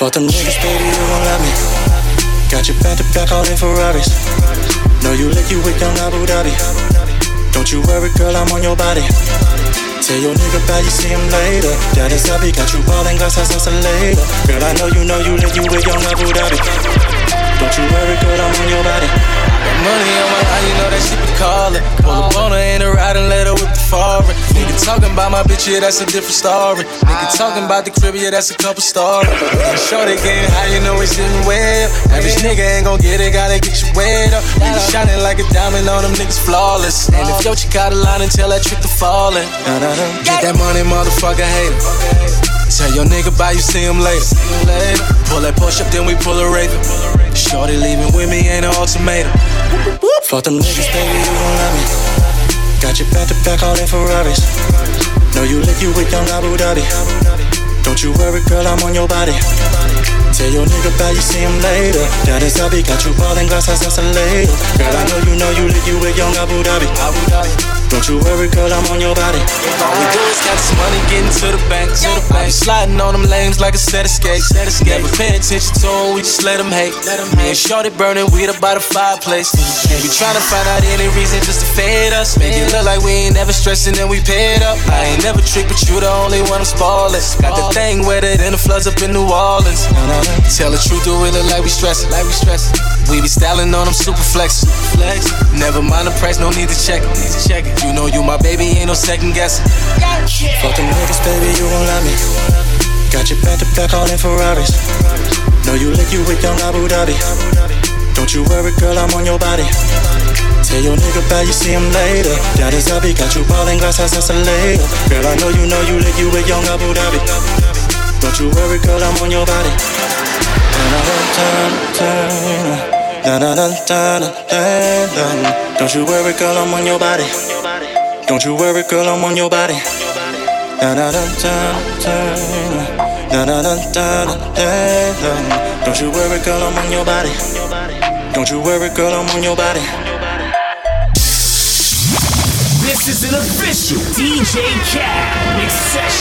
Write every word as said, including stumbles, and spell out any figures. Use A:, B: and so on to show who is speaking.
A: Fuck them niggas, baby, you won't love me. Got you back to back all in Ferraris. Know you lick you with young Abu Dhabi. Don't you worry, girl, I'm on your body. Tell your nigga bye, you see him later. Daddy Sabi got you ballin' glass house later. Girl, I know you know you lick you with young Abu Dhabi. Don't you worry, girl, I'm on your body.
B: Got money on my line, you know that she be callin'. Pull up on her in a ride and let her whip the foreign. Nigga talking about my bitch, yeah, that's a different story. Nigga talking about the crib, yeah, that's a couple stories. Shorty getting high, you know it's sitting well. Average nigga ain't gon' get it, gotta get you wet up. Nigga shining like a diamond on them niggas flawless. And if yo chick out of line and tell that trick to fallin'. Get that money, motherfucker, hater. Tell your nigga bye, you see him later. Pull that push up, then we pull a Raven. Shorty leaving with me ain't an ultimatum.
A: Fuck them niggas, baby, you won't love me. Got you back to back all in Ferraris. Know you lick you with young Abu Dhabi. Don't you worry, girl, I'm on your body. Tell your nigga bye, you see him later. Daddy Sabi got you ballin' glass house later. Girl, I know you know you lick you with young Abu Dhabi. Don't you worry, girl, I'm on your body.
B: All we do is got this money getting to the bank, to the bank. Sliding on them lanes like a set of skates. Never pay attention to them, we just let them hate. Me and Shorty burning weed up by the fireplace. We tryna find out any reason just to fade us. Make it look like we ain't never stressing and we paid up. I ain't never tricked, but you the only one I'm spoiling. Got the thing wetter than the floods up in New Orleans. Tell the truth, do it look like we stressing, like we stressing. We be styling on them super flex. Never mind the price, no need to check it. Need to check it. You know you my baby, ain't no second guessing.
A: Fuck them niggas, baby, you won't love me. Got you back to back all in Ferraris. Know you lick you with young Abu Dhabi. Don't you worry, girl, I'm on your body. Tell your nigga bye, you see him later. Daddy Sabi got you ballin' glass house later. Girl, I know you know you lick you with young Abu Dhabi. Don't you worry, girl, I'm on your body. Don't you worry, girl, I'm on your body. Don't you worry, girl, I'm on your body. Don't you worry, girl, I'm on your body. Don't you worry, girl, I'm on your body.
C: This is an official D J Khaled mix session.